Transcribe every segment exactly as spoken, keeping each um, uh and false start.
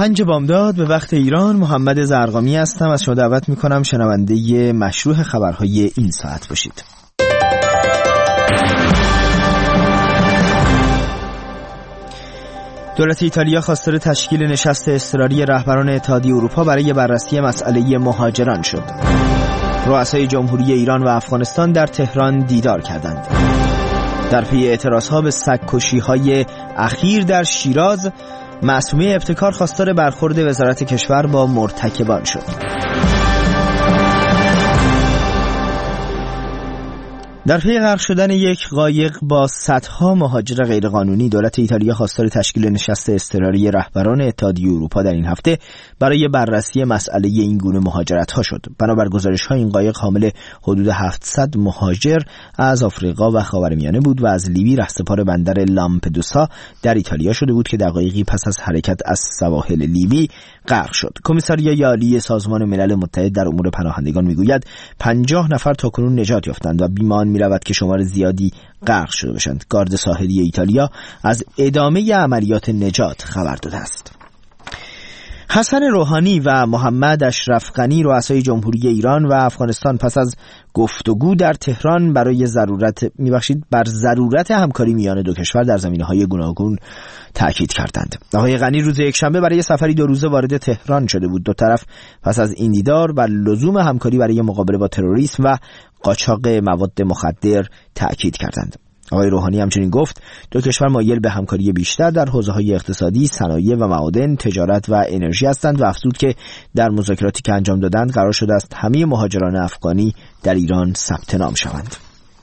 پنج بامداد به وقت ایران، محمد زرقامی هستم. از شما دعوت میکنم شنونده مشروح خبرهای این ساعت باشید. دولت ایتالیا خواستار تشکیل نشست اضطراری رهبران اتحادیه اروپا برای بررسی مسئله مهاجران شد. رؤسای جمهوری ایران و افغانستان در تهران دیدار کردند. در پی اعتراضها به سگ‌کشی‌های اخیر در شیراز، معصومه ابتکار خواستار برخورد وزارت کشور با مرتکبان شد. در پی غرق شدن یک قایق با صدها مهاجر غیرقانونی، دولت ایتالیا خواستار تشکیل نشست اضطراری رهبران اتحادیه اروپا در این هفته برای بررسی مسئله این گونه مهاجرت‌ها شد. بنابر گزارش‌ها این قایق حامل حدود هفتصد مهاجر از آفریقا و خاورمیانه بود و از لیبی رهسپار بندر لامپدوسا در ایتالیا شده بود که دقایقی پس از حرکت از سواحل لیبی غرق شد. کمیساریای عالی سازمان ملل متحد در امور پناهندگان میگوید پنجاه نفر تاکنون نجات یافتند و بیمان میرود که شمار زیادی غرق شده باشند. گارد ساحلی ایتالیا از ادامه عملیات نجات خبر داده است. حسن روحانی و محمد اشرف غنی رؤسای جمهوری ایران و افغانستان پس از گفتگو در تهران برای ضرورت میبخشید بر ضرورت همکاری میان دو کشور در زمینه‌های گوناگون تاکید کردند. آقای غنی روز یکشنبه برای سفری دو روزه وارد تهران شده بود. دو طرف پس از این دیدار بر لزوم همکاری برای مقابله با تروریسم و قاچاق مواد مخدر تاکید کردند. آقای روحانی همچنین گفت دو کشور مایل به همکاری بیشتر در حوزه‌های اقتصادی، صنایع و معادن، تجارت و انرژی هستند و افزود که در مذاکراتی که انجام دادند قرار شده است همه مهاجران افغانی در ایران ثبت نام شوند.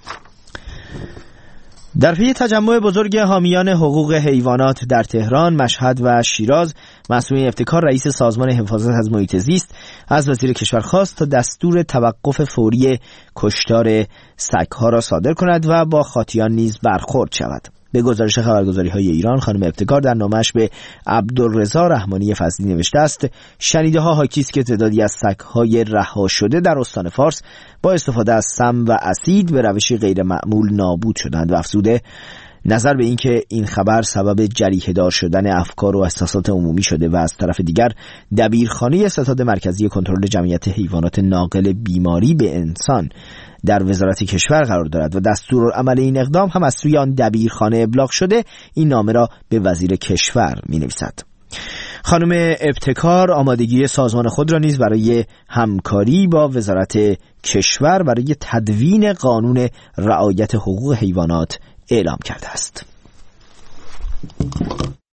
در پی تجمع بزرگ حامیان حقوق حیوانات در تهران، مشهد و شیراز، معصومه ابتکار رئیس سازمان حفاظت از محیط زیست از وزیر کشور خواست تا دستور توقف فوری کشتار سگ‌ها را صادر کند و با خاطیان نیز برخورد شود. به گزارش خبرگزاری‌های ایران، خانم ابتکار در نامه‌اش به عبدالرضا رحمانی فضلی نوشته است: شنیده‌ها حاکی است که تعدادی از سگ‌های رها شده در استان فارس با استفاده از سم و اسید به روشی غیر معمول نابود شدند و افزوده نظر به اینکه این خبر سبب جریحه‌دار شدن افکار و احساسات عمومی شده و از طرف دیگر دبیرخانه ستاد مرکزی کنترل جمعیت حیوانات ناقل بیماری به انسان در وزارت کشور قرار دارد و دستورالعمل این اقدام هم از سوی آن دبیرخانه ابلاغ شده، این نامه را به وزیر کشور می‌نویسد. خانم ابتکار آمادگی سازمان خود را نیز برای همکاری با وزارت کشور برای تدوین قانون رعایت حقوق حیوانات اعلام کرده است.